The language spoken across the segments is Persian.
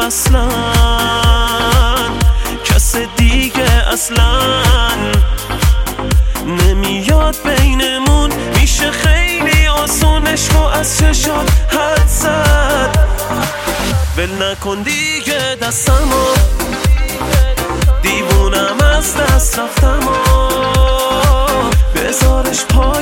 اصلا کس دیگه اصلا نمیاد بینمون. میشه خیلی آسونش رو از چشات حد زد. ول نکن دیگه دستمو، دیوونم از دست رفتم و بذارش پای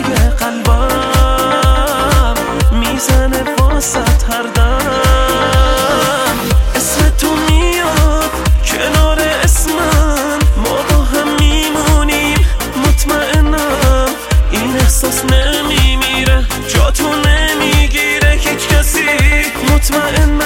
قلبم، میزنه واسط هر دم. اسم تو میاد کنار اسمم، ما با هم میمونیم مطمئنم. این احساس نمیمیره، جا تو نمیگیره هیچ کسی مطمئنم.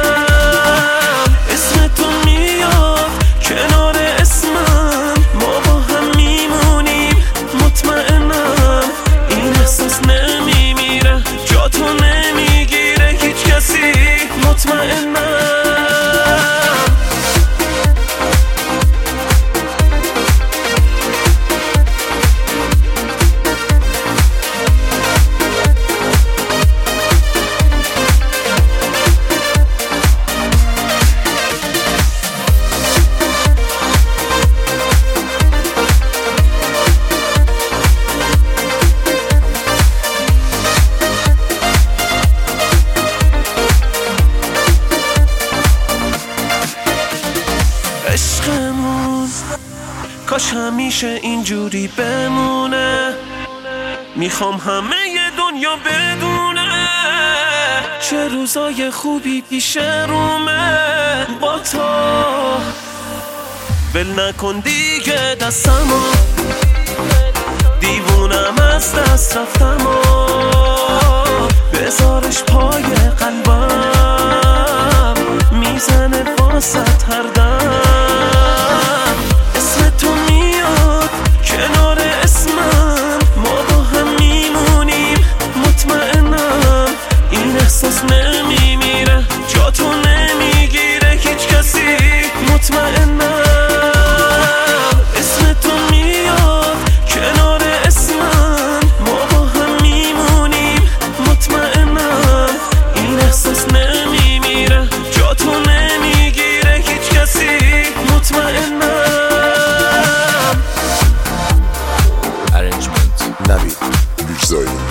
اسم تو میاد کنار اسمم، ما با هم میمونیم مطمئنم. این احساس نمیمیره، جا تو نمیگیره هیچ کسی مطمئنم. عشقمون کاش همیشه اینجوری بمونه. میخوام همه دنیا بدونه چه روزای خوبی پیش رومه با تو. ول نکن دیگه دستمو، دیوونم از دست رفتم و بذارش پای قلبم، میزنه واسط هر دم. اسم تو میاد کنار اسمم، ما با هم میمونیم مطمئنم. این احساس نمیمیره، جا تو نمیگیره هیچ کسی مطمئنم. اسم تو میاد کنار اسمم، ما با هم میمونیم مطمئنم. این احساس نمیمیره، جا تو نمیگیره هیچ کسی مطمئنم. Arrangement Navid Büyüksoy